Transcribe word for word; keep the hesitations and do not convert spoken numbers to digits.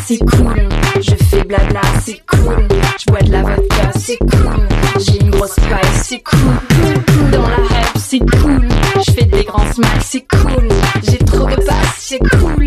c'est cool. Je fais blabla, c'est cool. Je bois de la vodka, c'est cool. J'ai une grosse paille, c'est cool. Dans la rap, c'est cool. Je fais des grands smiles, c'est cool. J'ai trop de basse, c'est cool.